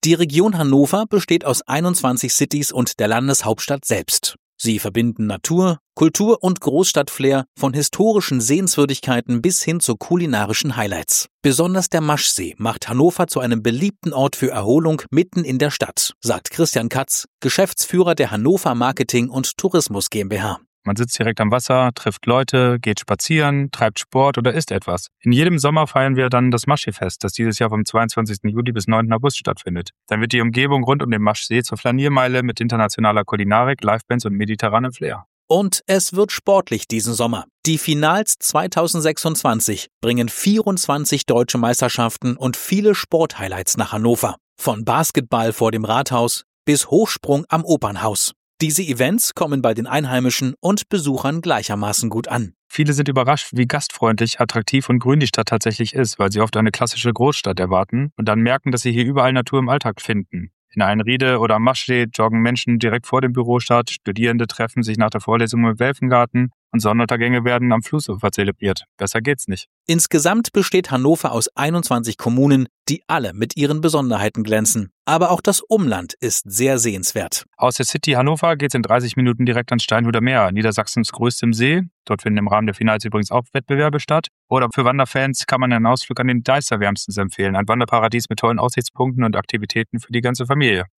Die Region Hannover besteht aus 21 Cities und der Landeshauptstadt selbst. Sie verbinden Natur, Kultur und Großstadtflair von historischen Sehenswürdigkeiten bis hin zu kulinarischen Highlights. Besonders der Maschsee macht Hannover zu einem beliebten Ort für Erholung mitten in der Stadt, sagt Christian Katz, Geschäftsführer der Hannover Marketing und Tourismus GmbH. Man sitzt direkt am Wasser, trifft Leute, geht spazieren, treibt Sport oder isst etwas. In jedem Sommer feiern wir dann das Maschseefest, das dieses Jahr vom 22. Juli bis 9. August stattfindet. Dann wird die Umgebung rund um den Maschsee zur Flaniermeile mit internationaler Kulinarik, Livebands und mediterranem Flair. Und es wird sportlich diesen Sommer. Die Finals 2026 bringen 24 deutsche Meisterschaften und viele Sporthighlights nach Hannover. Von Basketball vor dem Rathaus bis Hochsprung am Opernhaus. Diese Events kommen bei den Einheimischen und Besuchern gleichermaßen gut an. Viele sind überrascht, wie gastfreundlich, attraktiv und grün die Stadt tatsächlich ist, weil sie oft eine klassische Großstadt erwarten und dann merken, dass sie hier überall Natur im Alltag finden. In Einriede oder am Maschsee joggen Menschen direkt vor dem Bürostadt, Studierende treffen sich nach der Vorlesung im Welfengarten und Sonnenuntergänge werden am Flussufer zelebriert. Besser geht's nicht. Insgesamt besteht Hannover aus 21 Kommunen, die alle mit ihren Besonderheiten glänzen. Aber auch das Umland ist sehr sehenswert. Aus der City Hannover geht's in 30 Minuten direkt ans Steinhuder Meer, Niedersachsens größtem See. Dort finden im Rahmen der Finals übrigens auch Wettbewerbe statt. Oder für Wanderfans kann man einen Ausflug an den Deister wärmstens empfehlen. Ein Wanderparadies mit tollen Aussichtspunkten und Aktivitäten für die ganze Familie.